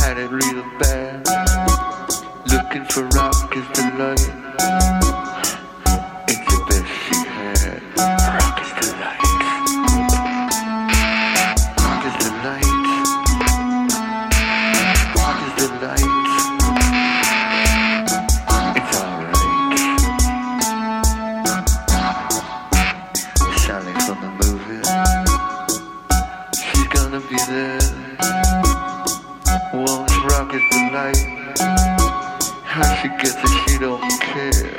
had it real bad. Looking for rock is the light. It's the best she had. Rock is the light. Rock is the light. Rock is the light. It's alright. Sally from the movie. She's gonna be there. Once rock is the light. How she gets it, she don't care.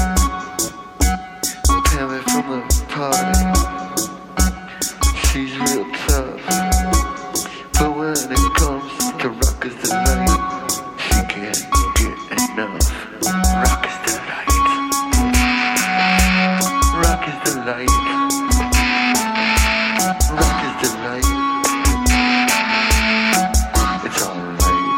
Pammy from the party. She's real tough. But when it comes to rock is the light, she can't get enough. Rock is the light. Rock is the light. Rock is the light. It's alright.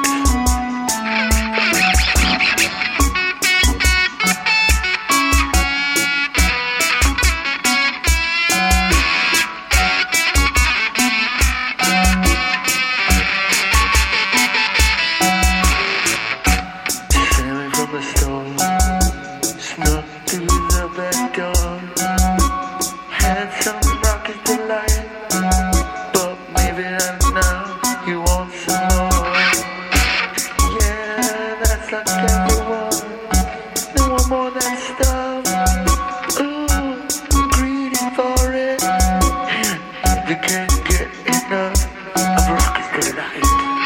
Sammy from the store snuck through the back door. Had some rock is the light, but maybe not now. You want some more? Yeah, that's like everyone. They want more than stuff. Ooh, greedy for it. They can't get enough of rock is the light.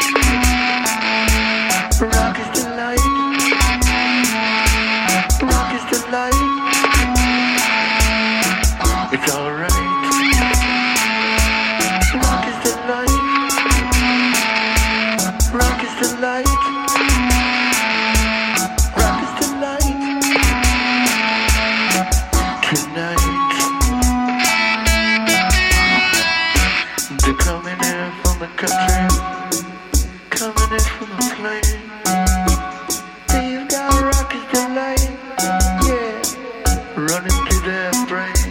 Rock is the light. Rock is the light. It's alright. Rock is the light. Rock is the light. Rock is the light. Tonight. They're coming in from the country. Coming in from the plane. They've got rock is the light. Yeah. Running through their brain.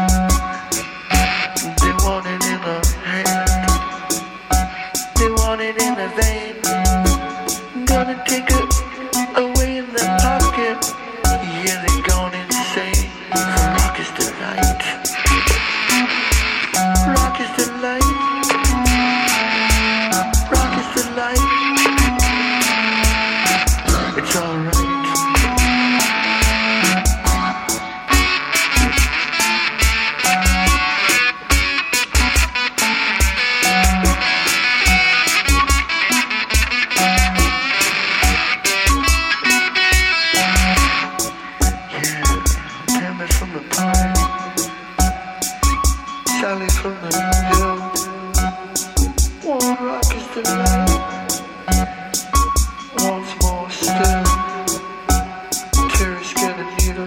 They want it in the hand. They want it in the vein. Gonna take it away in their pocket. Yeah, they're gone insane. Rock is the light. Rock is the light. Rock is the light. It's alright. Tammy from the party. Sally from the hill. One rock is the light. Once more still. Terry's got a needle.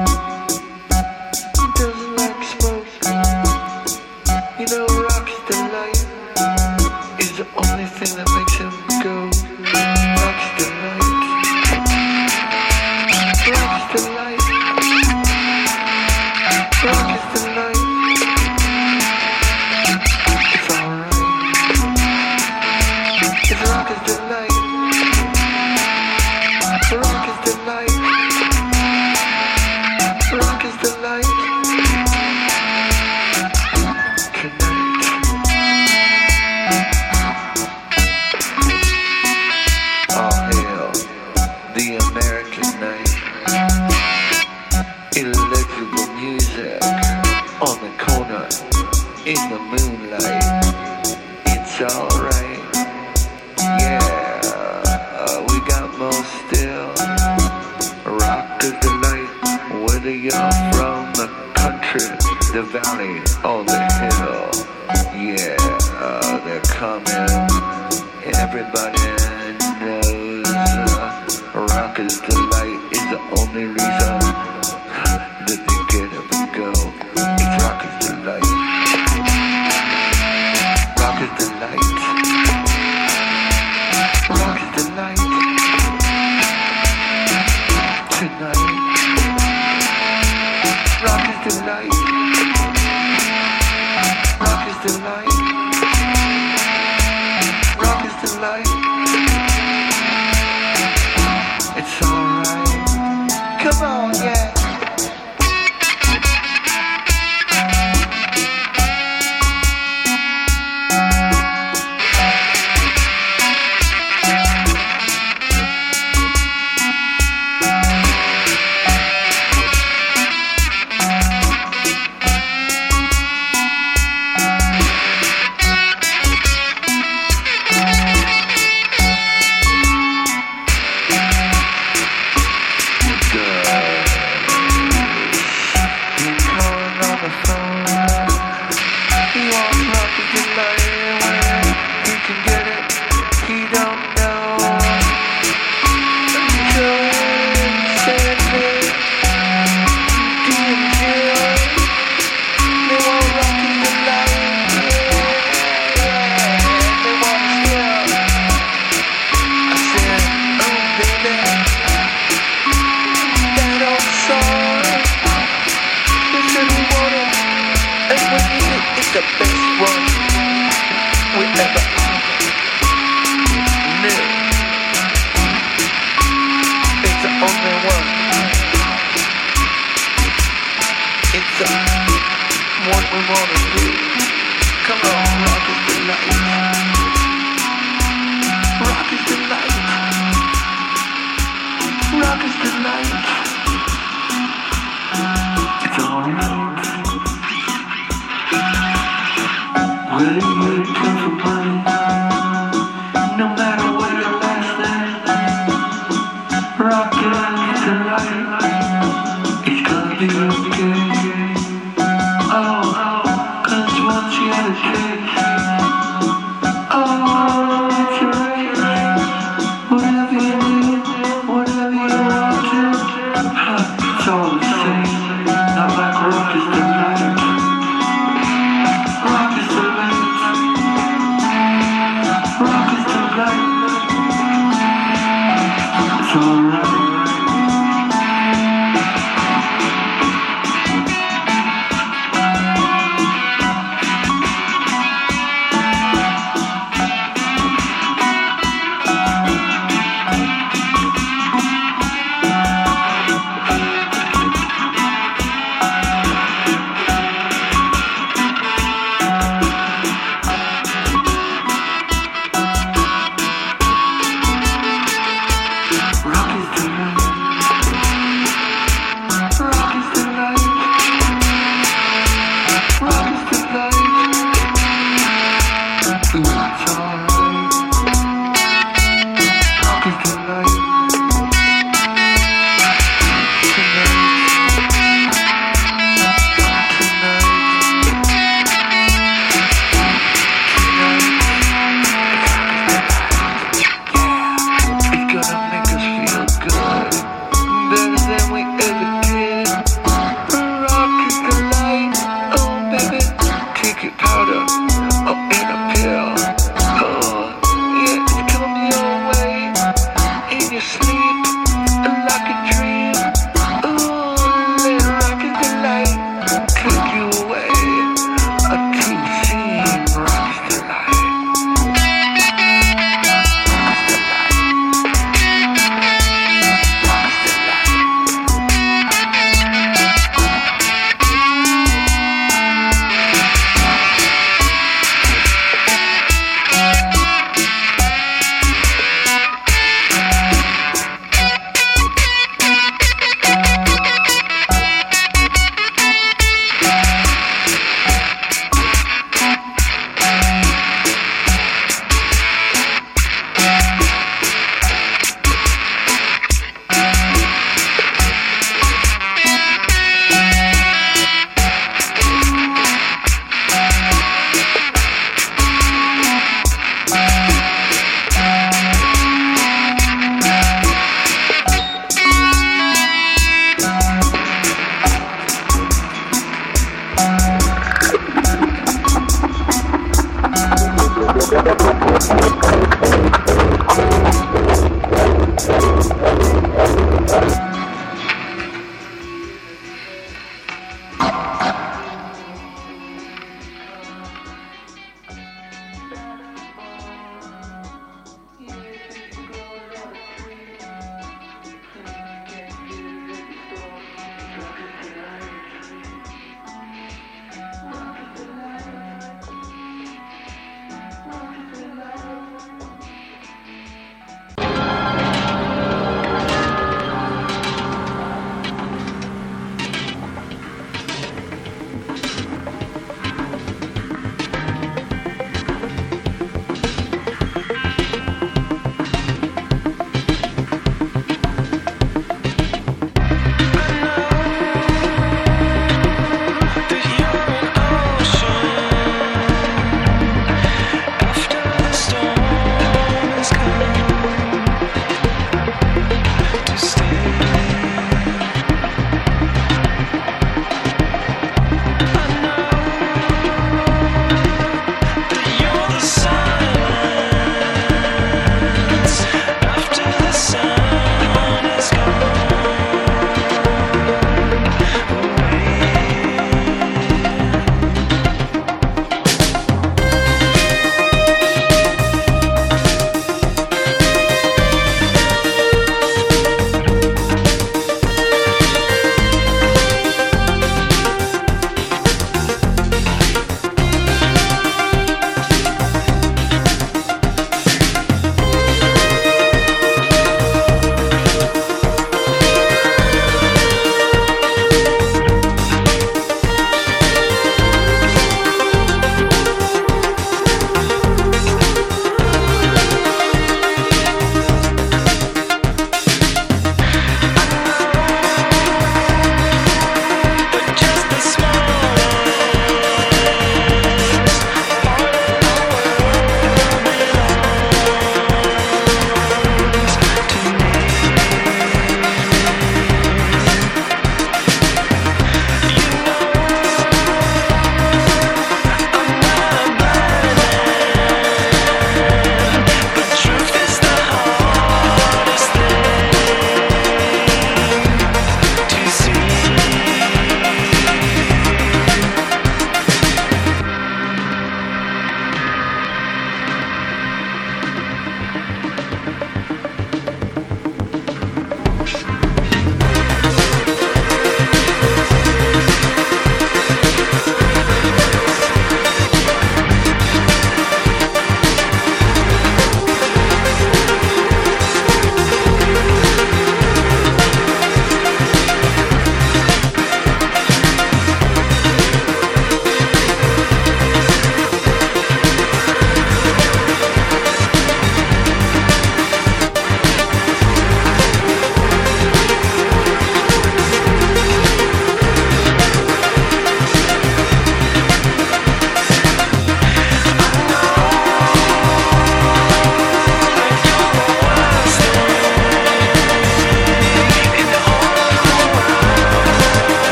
He doesn't like smoke. You know, rock is the light. Is the only thing that makes him go. Rock is the light. Rock is the light. Rock is the light. It's alright. It's rock is the light. Rock is the light. Rock is the light. Tonight. Oh hell, the American night. Electrical music on the corner in the moonlight. It's alright. Yeah, we got more still. Rock is the light. Whether you're from the country, the valley, or the hill. Yeah, they're coming. Everybody knows rock is the light is the only reason that they get up and go. It's rock is the light. Rock is the light. Rock is the light. Tonight. Rock is the light. Rock is the light. Rock is the light. we wanna do. Come on, rock is the light. Rock is the light. Rock is the light. It's alright. Will you come for money? No matter what your last name. Rock is the light. It's gonna be okay. Oh, 'cause once you had a taste. Oh, it's right. Whatever you need, whatever you want to.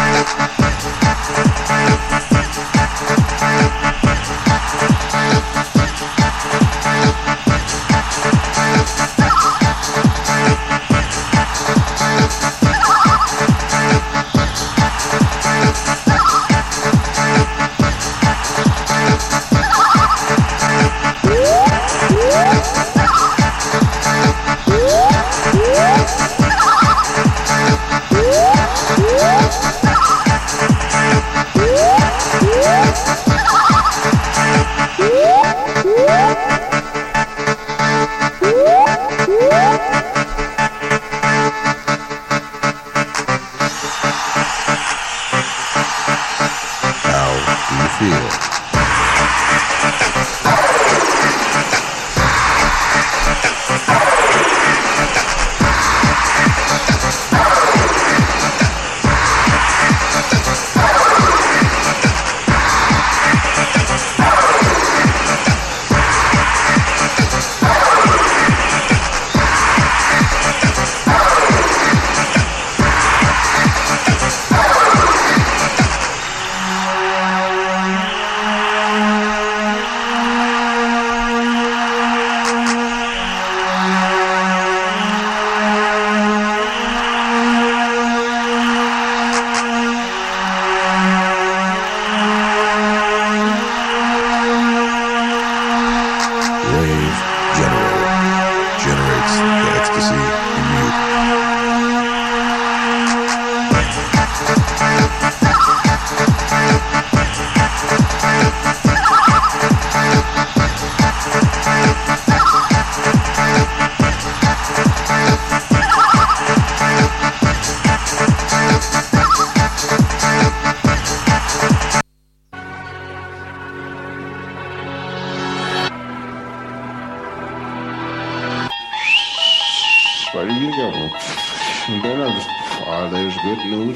There's good news.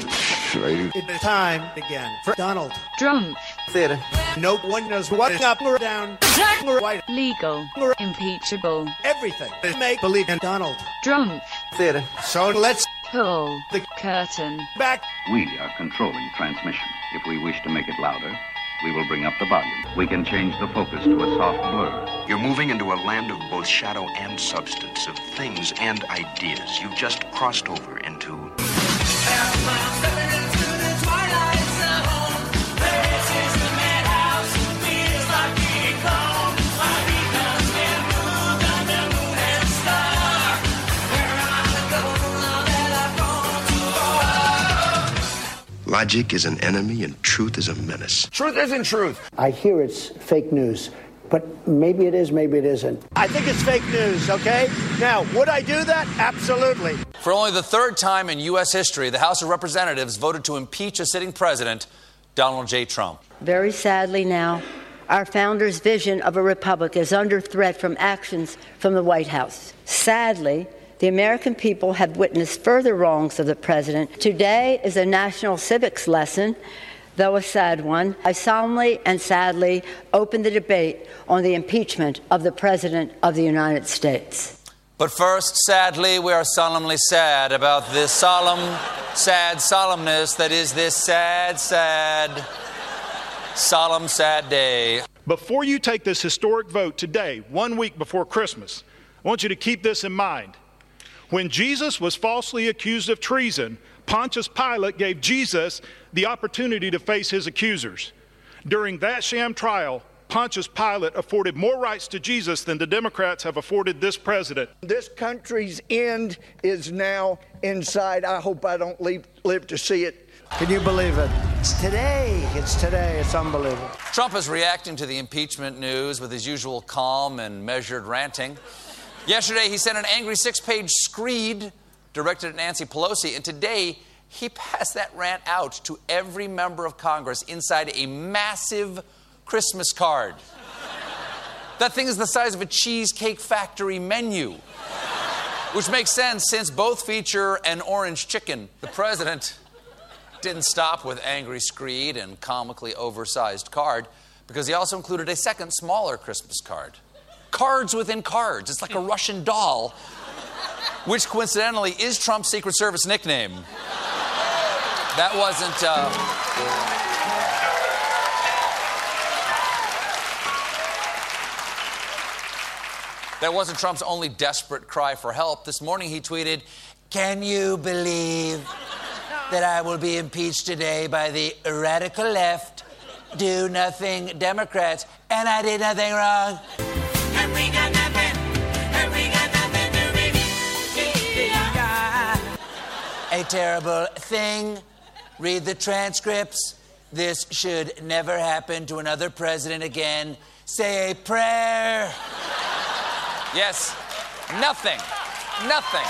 It's time again for Donald Trump. Theater. No one knows what up or down. Or white. Legal. Impeachable. Everything. Make believe in Donald Trump. Theater. So let's pull the curtain back. We are controlling transmission. If we wish to make it louder, we will bring up the volume. We can change the focus to a soft blur. You're moving into a land of both shadow and substance, of things and ideas. You've just crossed over into... Logic is an enemy and truth is a menace. Truth isn't truth. I hear it's fake news, but maybe it is, maybe it isn't. I think it's fake news, okay? Now, would I do that? Absolutely. For only the third time in U.S. history, the House of Representatives voted to impeach a sitting president, Donald J. Trump. Very sadly now, our founders' vision of a republic is under threat from actions from the White House. Sadly, the American people have witnessed further wrongs of the president. Today is a national civics lesson, though a sad one. I solemnly and sadly open the debate on the impeachment of the President of the United States. But first, sadly, we are solemnly sad about this solemn, sad solemnness that is this sad, solemn, sad day. Before you take this historic vote today, 1 week before Christmas, I want you to keep this in mind. When Jesus was falsely accused of treason, Pontius Pilate gave Jesus the opportunity to face his accusers. During that sham trial, Pontius Pilate afforded more rights to Jesus than the Democrats have afforded this president. This country's end is now inside. I hope I don't live to see it. Can you believe it? It's today. It's unbelievable. Trump is reacting to the impeachment news with his usual calm and measured ranting. Yesterday, he sent an angry 6-page screed directed at Nancy Pelosi, and today, he passed that rant out to every member of Congress inside a massive Christmas card. That thing is the size of a Cheesecake Factory menu, which makes sense since both feature an orange chicken. The president didn't stop with angry screed and comically oversized card, because he also included a second, smaller Christmas card. Cards within cards. It's like a Russian doll, which coincidentally is Trump's Secret Service nickname. That wasn't... That wasn't Trump's only desperate cry for help. This morning he tweeted, "Can you believe that I will be impeached today by the radical left, do-nothing Democrats, and I did nothing wrong? And we got nothing, and we got nothing to reveal. A terrible thing. Read the transcripts. This should never happen to another president again. Say a prayer." Yes, nothing. Nothing.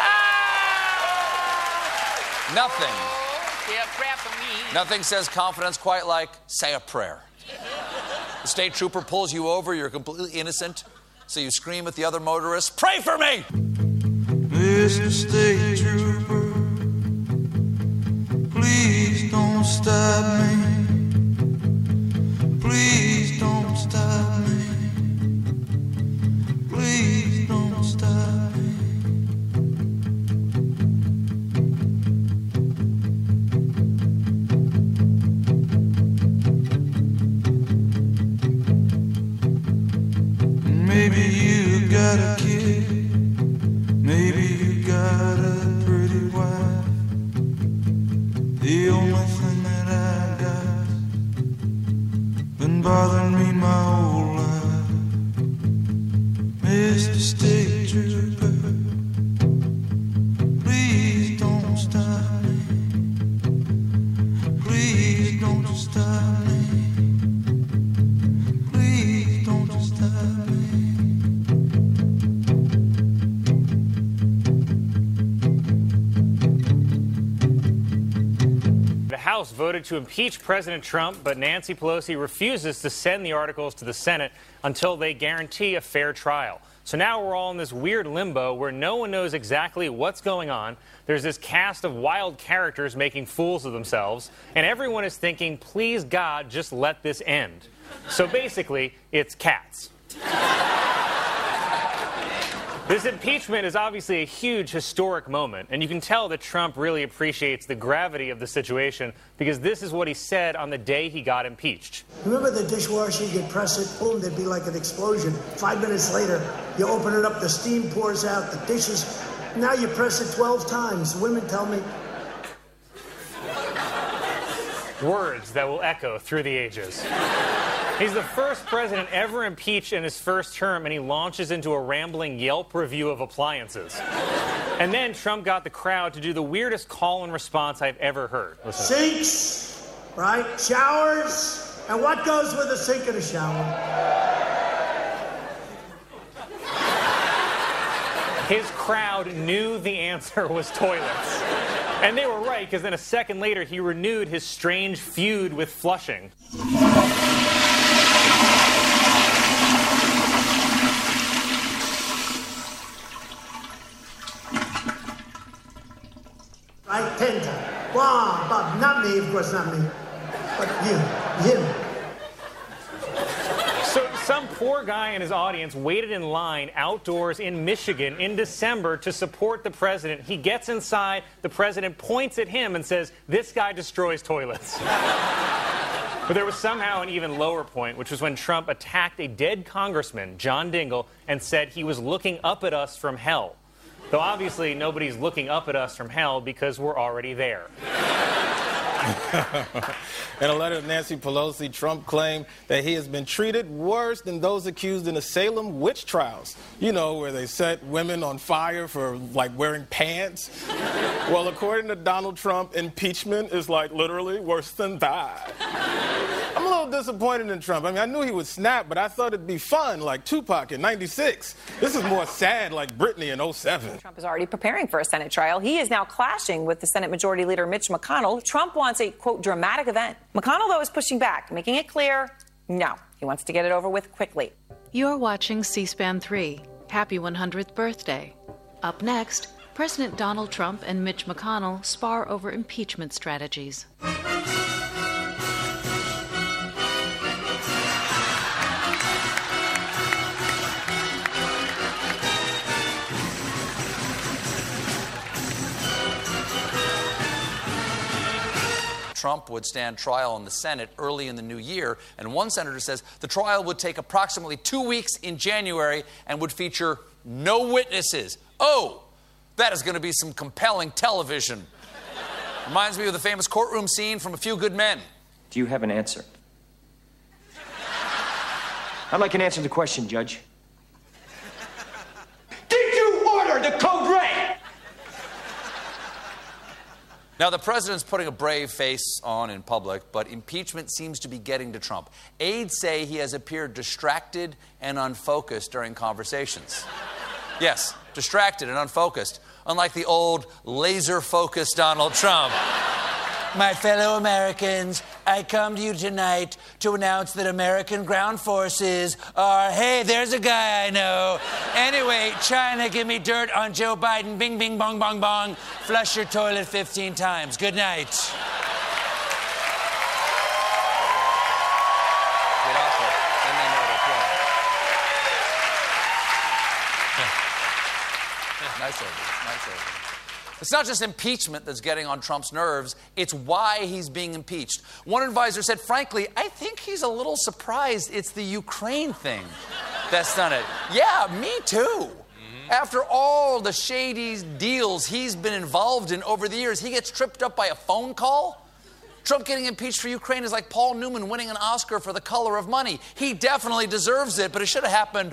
Nothing. Say a prayer for me. Nothing says confidence quite like say a prayer. The state trooper pulls you over, you're completely innocent, so you scream at the other motorists, "Pray for me!" Mr. State Trooper, please don't stop me. Please don't stop me. Please don't stop me. Maybe you got a kid. Maybe you got a pretty wife. The only thing that I got been bothering me my whole life. Mr. State Trooper, please don't stop me. Please don't stop me. Please don't stop me. The House voted to impeach President Trump, but Nancy Pelosi refuses to send the articles to the Senate until they guarantee a fair trial. So now we're all in this weird limbo where no one knows exactly what's going on. There's this cast of wild characters making fools of themselves, and everyone is thinking, please God, just let this end. So basically, it's Cats. This impeachment is obviously a huge historic moment, and you can tell that Trump really appreciates the gravity of the situation because this is what he said on the day he got impeached. Remember the dishwasher, you'd press it, boom, there'd be like an explosion. 5 minutes later, you open it up, the steam pours out, the dishes. Now you press it 12 times. Women tell me. Words that will echo through the ages. He's the first president ever impeached in his first term, and he launches into a rambling Yelp review of appliances. And then Trump got the crowd to do the weirdest call and response I've ever heard. Listen. Sinks, right? Showers. And what goes with a sink and a shower? His crowd knew the answer was toilets. And they were right, because then a second later, he renewed his strange feud with flushing. Right, 10 times. Wow, but not me, of course not me. But him. So some poor guy in his audience waited in line outdoors in Michigan in December to support the president. He gets inside, the president points at him and says, "This guy destroys toilets." But there was somehow an even lower point, which was when Trump attacked a dead congressman, John Dingell, and said he was looking up at us from hell. Though obviously nobody's looking up at us from hell because we're already there. In a letter to Nancy Pelosi, Trump claimed that he has been treated worse than those accused in the Salem witch trials. You know, where they set women on fire for, like, wearing pants. Well, according to Donald Trump, impeachment is, like, literally worse than that. I'm a little disappointed in Trump. I mean, I knew he would snap, but I thought it'd be fun, like Tupac in '96. This is more sad, like Britney in '07. Trump is already preparing for a Senate trial. He is now clashing with the Senate Majority Leader Mitch McConnell. Trump wants a, quote, dramatic event. McConnell, though, is pushing back, making it clear, no, he wants to get it over with quickly. You're watching C-SPAN 3. Happy 100th birthday. Up next, President Donald Trump and Mitch McConnell spar over impeachment strategies. Trump would stand trial in the Senate early in the new year. And one senator says the trial would take approximately 2 weeks in January and would feature no witnesses. Oh, that is going to be some compelling television. Reminds me of the famous courtroom scene from A Few Good Men. Do you have an answer? I'd like an answer to the question, Judge. Did you order the code red? Now, the president's putting a brave face on in public, but impeachment seems to be getting to Trump. Aides say he has appeared distracted and unfocused during conversations. Yes, distracted and unfocused, unlike the old laser-focused Donald Trump. My fellow Americans, I come to you tonight to announce that American ground forces are... Hey, there's a guy I know. Anyway, China, give me dirt on Joe Biden. Bing, bing, bong, bong, bong. Flush your toilet 15 times. Good night. Nice over. It's not just impeachment that's getting on Trump's nerves, it's why he's being impeached. One advisor said, frankly, I think he's a little surprised it's the Ukraine thing that's done it. Yeah, me too. After all the shady deals he's been involved in over the years, he gets tripped up by a phone call? Trump getting impeached for Ukraine is like Paul Newman winning an Oscar for The Color of Money. He definitely deserves it, but it should have happened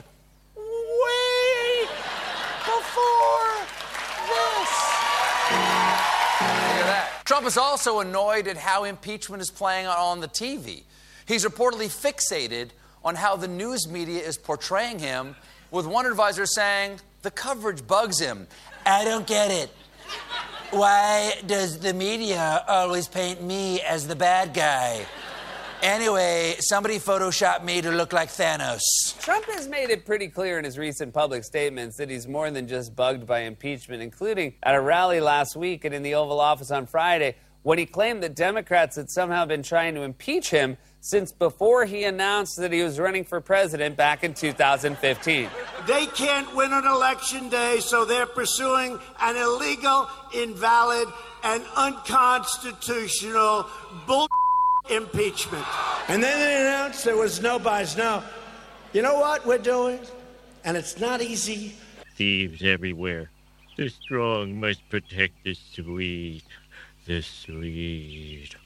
way before this. Look at that. Trump is also annoyed at how impeachment is playing on the TV. He's reportedly fixated on how the news media is portraying him, with one advisor saying the coverage bugs him. I don't get it. Why does the media always paint me as the bad guy? Anyway, somebody photoshopped me to look like Thanos. Trump has made it pretty clear in his recent public statements that he's more than just bugged by impeachment, including at a rally last week and in the Oval Office on Friday, when he claimed that Democrats had somehow been trying to impeach him since before he announced that he was running for president back in 2015. They can't win an election day, so they're pursuing an illegal, invalid, and unconstitutional bull impeachment. And then they announced there was no bias. Now, you know what we're doing? And it's not easy. Thieves everywhere. The strong must protect the sweet. The sweet.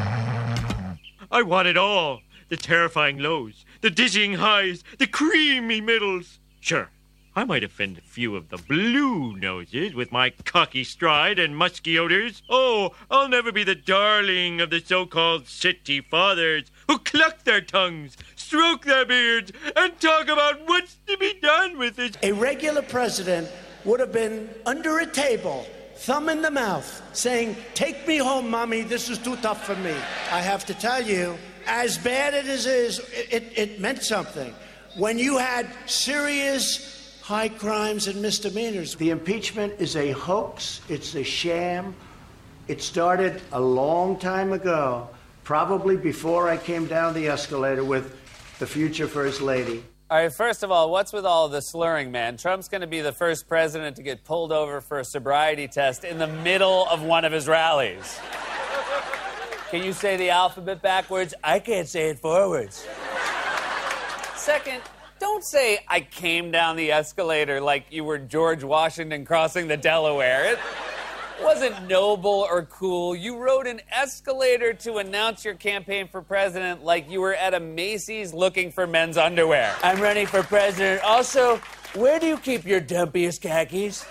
I want it all. The terrifying lows, the dizzying highs, the creamy middles. Sure, I might offend a few of the blue noses with my cocky stride and musky odors. Oh, I'll never be the darling of the so-called city fathers who cluck their tongues, stroke their beards, and talk about what's to be done with it. A regular president would have been under a table, thumb in the mouth, saying, "Take me home, mommy, this is too tough for me." I have to tell you, as bad as it is, it meant something. When you had serious high crimes and misdemeanors. The impeachment is a hoax. It's a sham. It started a long time ago, probably before I came down the escalator with the future First Lady. All right, first of all, what's with all the slurring, man? Trump's going to be the first president to get pulled over for a sobriety test in the middle of one of his rallies. Can you say the alphabet backwards? I can't say it forwards. Second, don't say I came down the escalator like you were George Washington crossing the Delaware. It wasn't noble or cool. You rode an escalator to announce your campaign for president like you were at a Macy's looking for men's underwear. I'm running for president. Also, where do you keep your dumpiest khakis?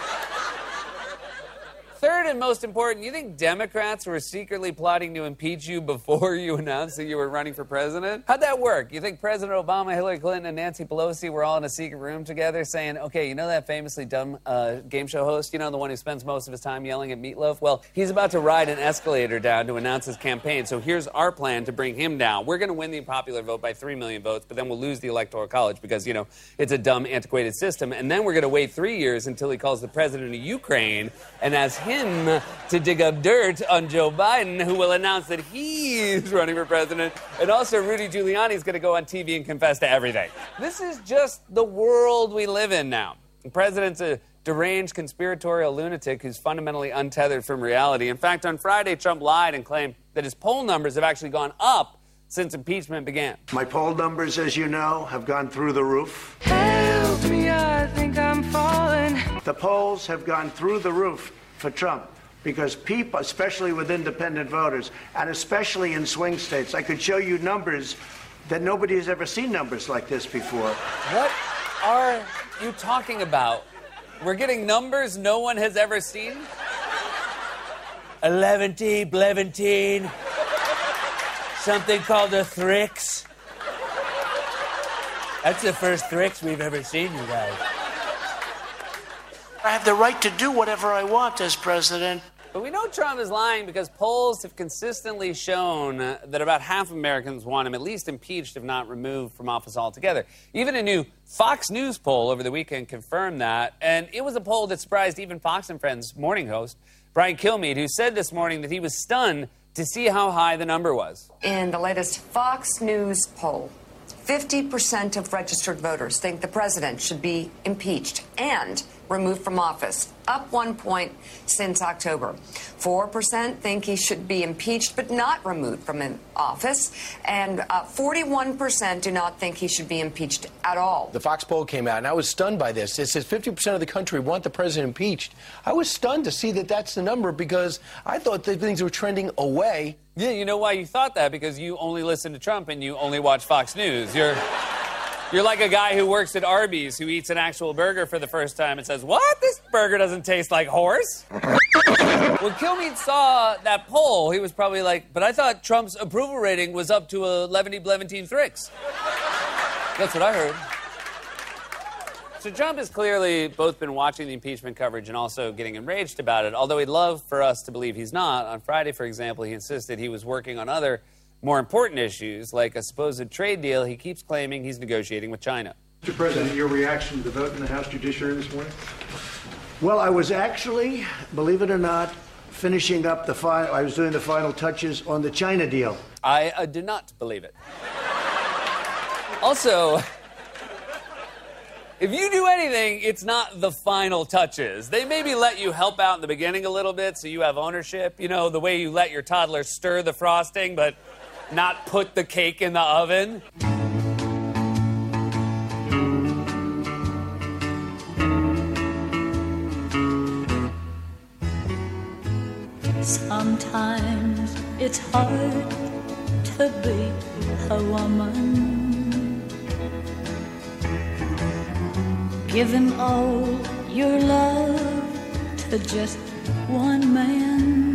Third and most important, you think Democrats were secretly plotting to impeach you before you announced that you were running for president? How'd that work? You think President Obama, Hillary Clinton, and Nancy Pelosi were all in a secret room together saying, okay, you know that famously dumb game show host? You know, the one who spends most of his time yelling at Meatloaf? Well, he's about to ride an escalator down to announce his campaign, so here's our plan to bring him down. We're going to win the popular vote by 3 million votes, but then we'll lose the Electoral College because, you know, it's a dumb, antiquated system. And then we're going to wait 3 years until he calls the president of Ukraine and asks him to dig up dirt on Joe Biden, who will announce that he's running for president. And also, Rudy Giuliani's going to go on TV and confess to everything. This is just the world we live in now. The president's a deranged conspiratorial lunatic who's fundamentally untethered from reality. In fact, on Friday, Trump lied and claimed that his poll numbers have actually gone up since impeachment began. My poll numbers, as you know, have gone through the roof. Help me, I think I'm falling. The polls have gone through the roof for Trump because people, especially with independent voters, and especially in swing states, I could show you numbers that nobody has ever seen numbers like this before. What are you talking about? We're getting numbers no one has ever seen? 11, 11, something called a Thrix. That's the first Thrix we've ever seen, you guys. I have the right to do whatever I want as president. But we know Trump is lying because polls have consistently shown that about half of Americans want him at least impeached, if not removed from office altogether. Even a new Fox News poll over the weekend confirmed that, and it was a poll that surprised even Fox and Friends morning host Brian Kilmeade, who said this morning that he was stunned to see how high the number was. In the latest Fox News poll, 50% of registered voters think the president should be impeached and removed from office, up 1 point since October. 4% think he should be impeached but not removed from office, and 41% do not think he should be impeached at all. The Fox poll came out, and I was stunned by this. It says 50% of the country want the president impeached. I was stunned to see that that's the number because I thought that things were trending away. Yeah, you know why you thought that? Because you only listen to Trump and you only watch Fox News. You're like a guy who works at Arby's who eats an actual burger for the first time and says, "What? This burger doesn't taste like horse?" When Kilmeade saw that poll, he was probably like, "But I thought Trump's approval rating was up to 11 Thrix." That's what I heard. So Trump has clearly both been watching the impeachment coverage and also getting enraged about it, although he'd love for us to believe he's not. On Friday, for example, he insisted he was working on other more important issues, like a supposed trade deal he keeps claiming he's negotiating with China. Mr. President, your reaction to the vote in the House Judiciary this morning? Well, I was actually, believe it or not, finishing up I was doing the final touches on the China deal. I do not believe it. Also, if you do anything, it's not the final touches. They maybe let you help out in the beginning a little bit so you have ownership. You know, the way you let your toddler stir the frosting, but not put the cake in the oven. Sometimes it's hard to be a woman. Giving all your love to just one man.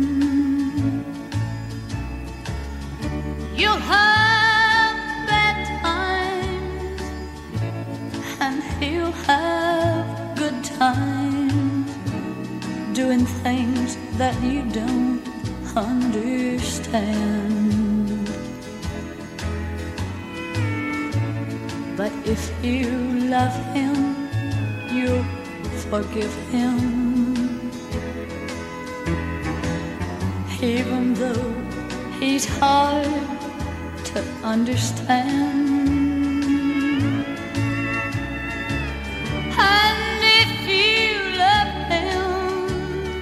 You'll have bad times, and he'll have good times, doing things that you don't understand. But if you love him, you'll forgive him, even though he's hard to understand. And if you love him,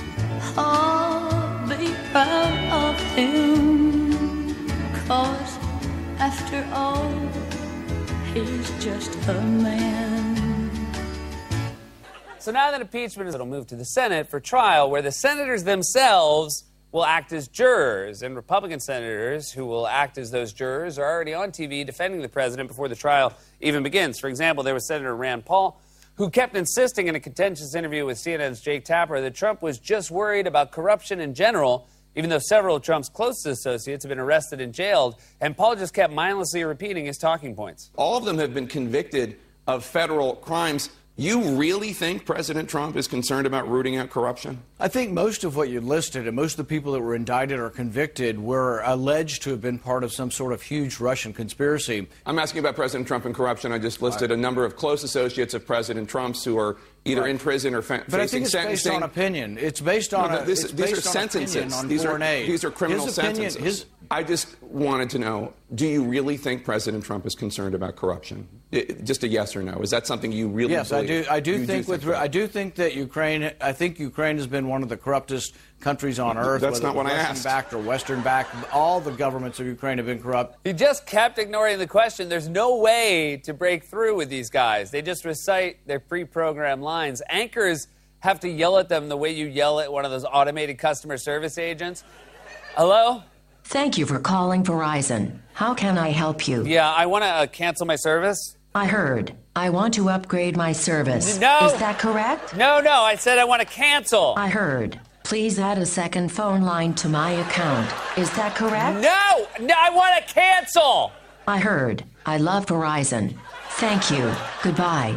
oh, be proud of him, 'cause after all, he's just a man. So now that impeachment it'll move to the Senate for trial, where the senators themselves will act as jurors, and Republican senators who will act as those jurors are already on TV defending the president before the trial even begins. For example, there was Senator Rand Paul, who kept insisting in a contentious interview with CNN's Jake Tapper that Trump was just worried about corruption in general, even though several of Trump's closest associates have been arrested and jailed, and Paul just kept mindlessly repeating his talking points. All of them have been convicted of federal crimes. You really think President Trump is concerned about rooting out corruption? I think most of what you listed and most of the people that were indicted or convicted were alleged to have been part of some sort of huge Russian conspiracy. I'm asking about President Trump and corruption. I just listed a number of close associates of President Trump's who are either in prison or facing But I think it's based on opinion. It's based on these are sentences. These are criminal sentences. I just wanted to know, do you really think President Trump is concerned about corruption? Just a yes or no. Is that something you really yes, believe? I do think that Ukraine has been one of the corruptest countries on earth. That's not what I asked. Russian-backed or Western-backed. All the governments of Ukraine have been corrupt. He just kept ignoring the question. There's no way to break through with these guys. They just recite their pre-programmed lines. Anchors have to yell at them the way you yell at one of those automated customer service agents. Hello? Thank you for calling Verizon. How can I help you? Yeah, I want to cancel my service. I heard. I want to upgrade my service. No. Is that correct? No, I said I want to cancel. I heard. Please add a second phone line to my account. Is that correct? No, I want to cancel. I heard. I love Verizon. Thank you. Goodbye.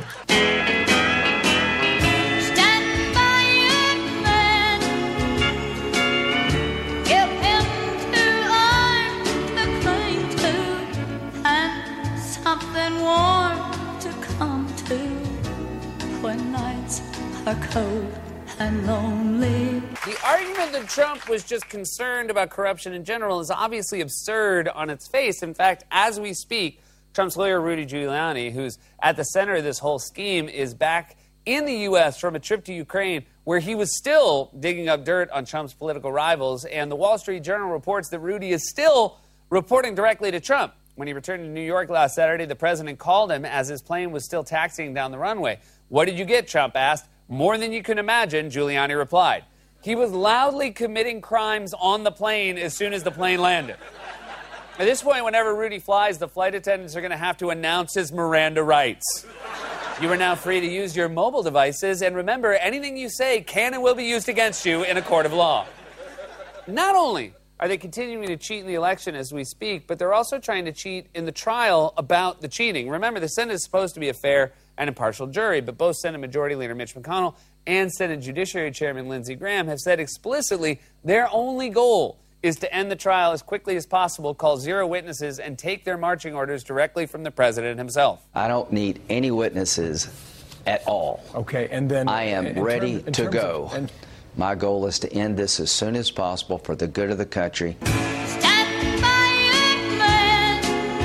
Something warm to come to when nights are cold and lonely. The argument that Trump was just concerned about corruption in general is obviously absurd on its face. In fact, as we speak, Trump's lawyer, Rudy Giuliani, who's at the center of this whole scheme, is back in the U.S. from a trip to Ukraine where he was still digging up dirt on Trump's political rivals. And the Wall Street Journal reports that Rudy is still reporting directly to Trump. When he returned to New York last Saturday, the president called him as his plane was still taxiing down the runway. What did you get, Trump asked. More than you can imagine, Giuliani replied. He was loudly committing crimes on the plane as soon as the plane landed. At this point, whenever Rudy flies, the flight attendants are going to have to announce his Miranda rights. You are now free to use your mobile devices, and remember, anything you say can and will be used against you in a court of law. Not only are they continuing to cheat in the election as we speak, but they're also trying to cheat in the trial about the cheating. Remember, the Senate is supposed to be a fair and impartial jury, but both Senate Majority Leader Mitch McConnell and Senate Judiciary Chairman Lindsey Graham have said explicitly their only goal is to end the trial as quickly as possible, call zero witnesses, and take their marching orders directly from the president himself. I don't need any witnesses at all. Okay, and then I am ready to go. My goal is to end this as soon as possible for the good of the country. Stand by your man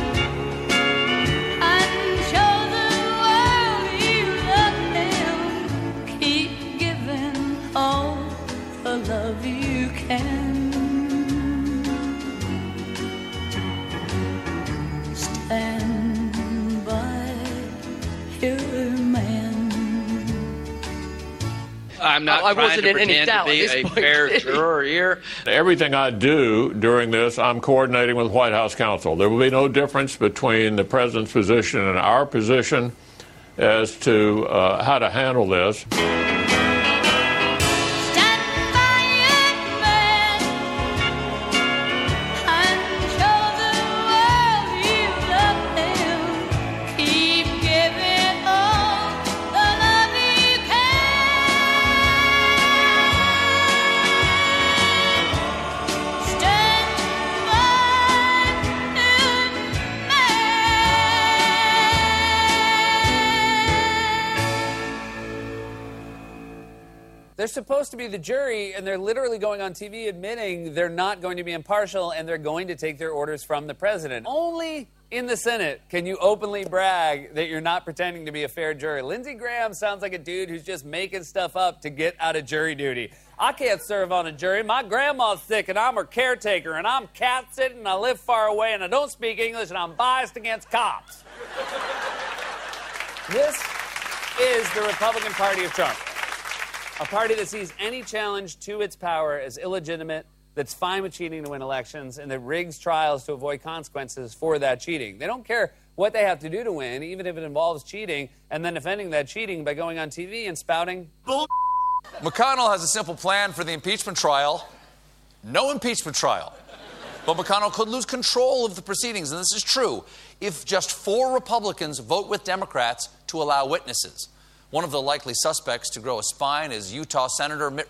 and show the world you love him. Keep giving all the love you can. Stand by your man. I'm not trying to pretend to be a fair juror here. Everything I do during this, I'm coordinating with White House counsel. There will be no difference between the president's position and our position as to how to handle this. They're supposed to be the jury, and they're literally going on TV admitting they're not going to be impartial and they're going to take their orders from the president. Only in the Senate can you openly brag that you're not pretending to be a fair jury. Lindsey Graham sounds like a dude who's just making stuff up to get out of jury duty. I can't serve on a jury. My grandma's sick, and I'm her caretaker, and I'm cat-sitting, and I live far away, and I don't speak English, and I'm biased against cops. This is the Republican Party of Trump. A party that sees any challenge to its power as illegitimate, that's fine with cheating to win elections, and that rigs trials to avoid consequences for that cheating. They don't care what they have to do to win, even if it involves cheating, and then defending that cheating by going on TV and spouting bull. McConnell has a simple plan for the impeachment trial. No impeachment trial. But McConnell could lose control of the proceedings, and this is true, if just 4 Republicans vote with Democrats to allow witnesses. One of the likely suspects to grow a spine is Utah Senator Mitt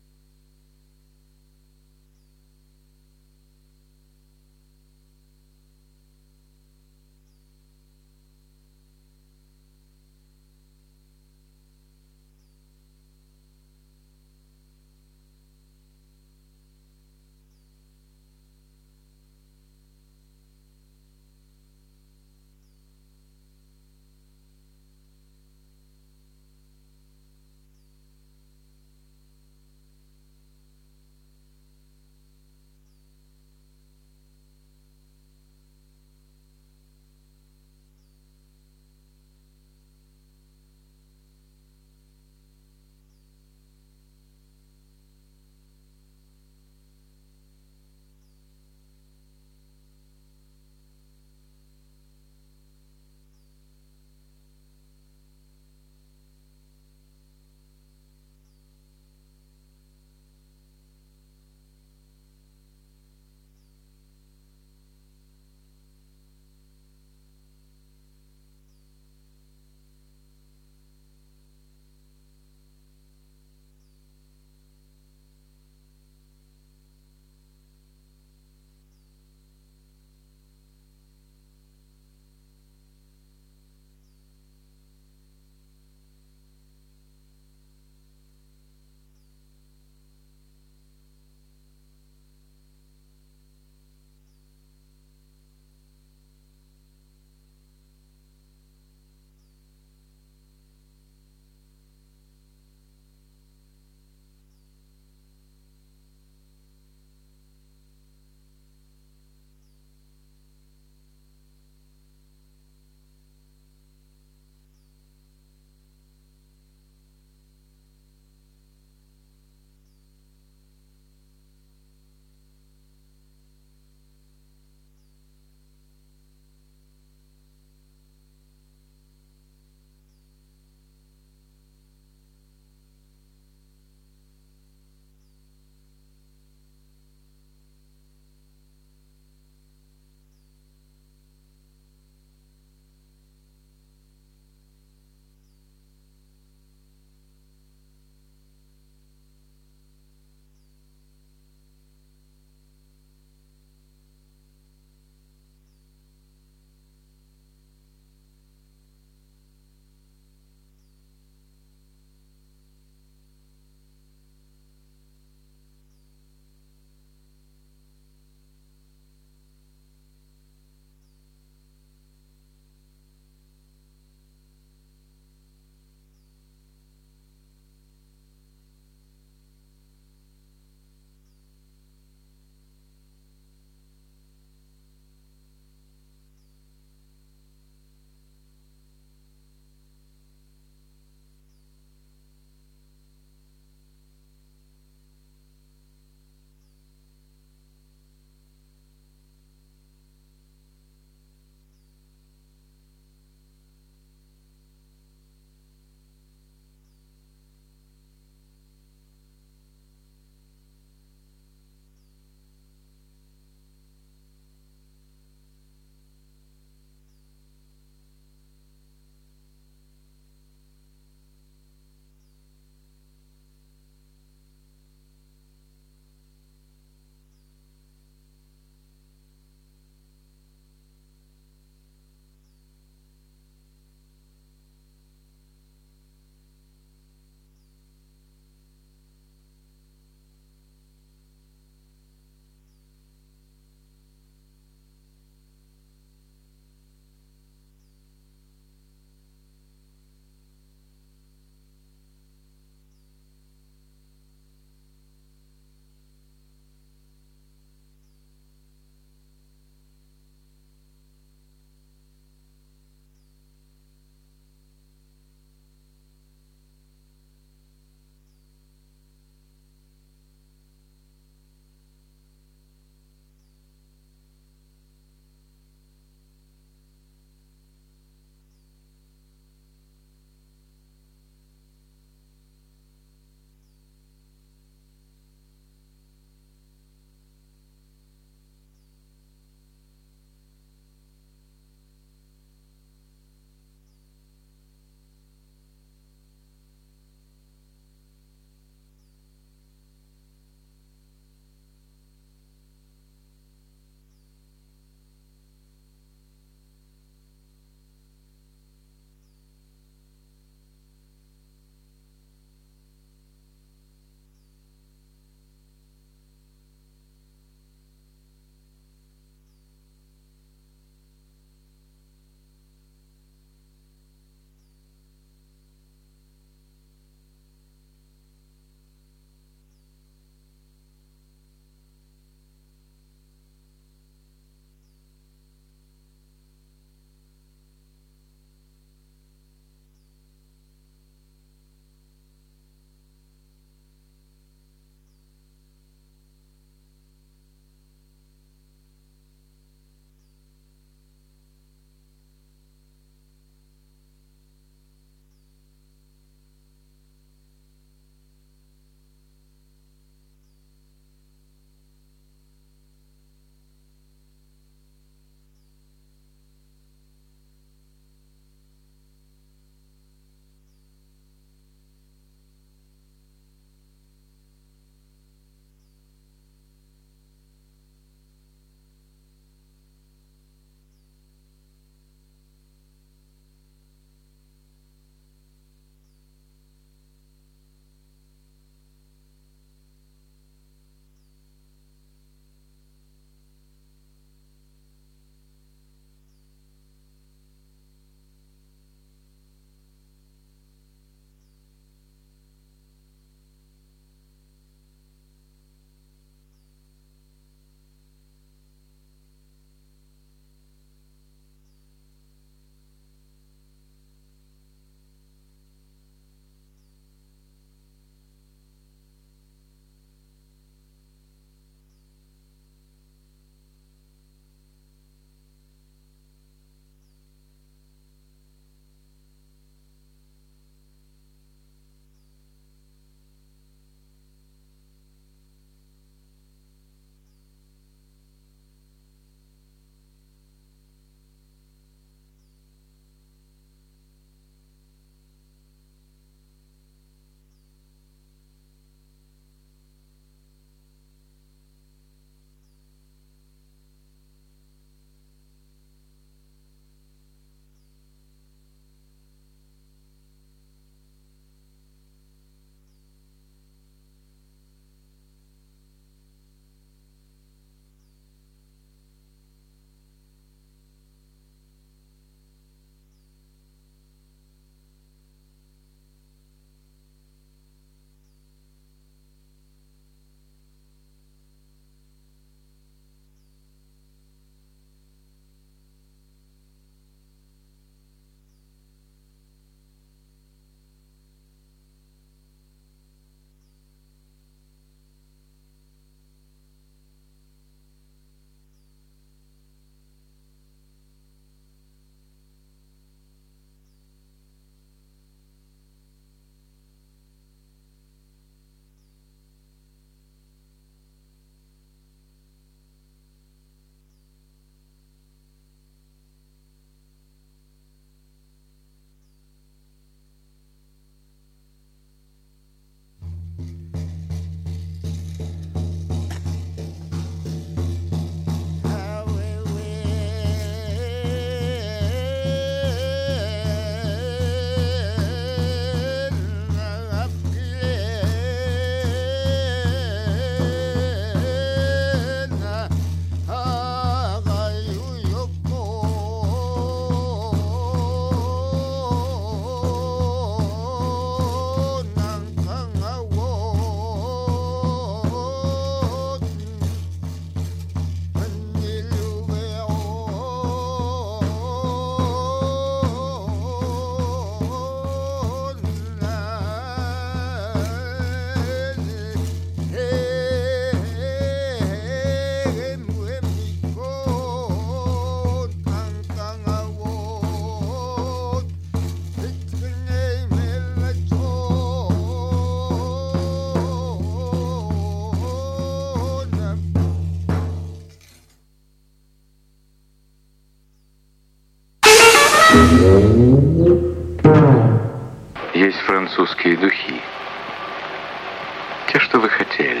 Есть французские духи. Те, что вы хотели.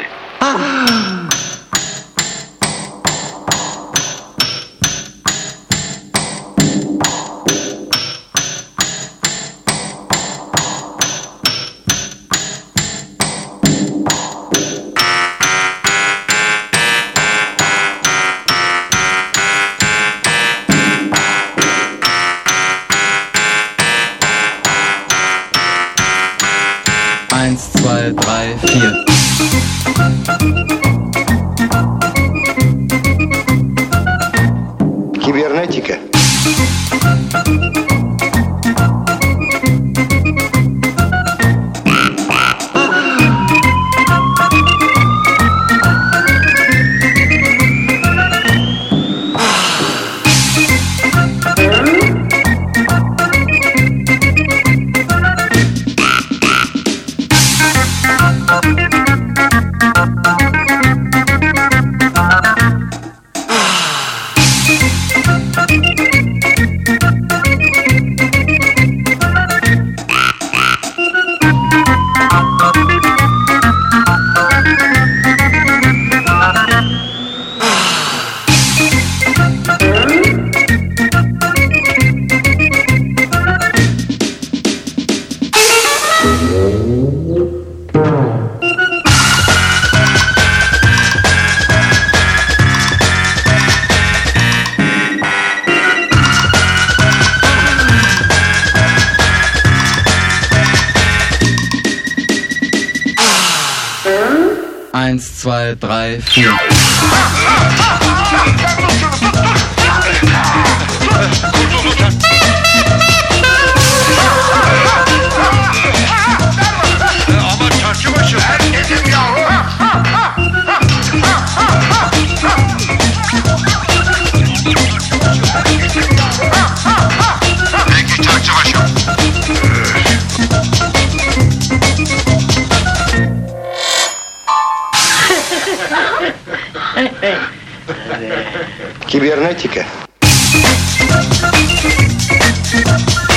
Eins, zwei, drei, vier. Кибернетика. Eins, zwei, drei, vier. Кибернетика.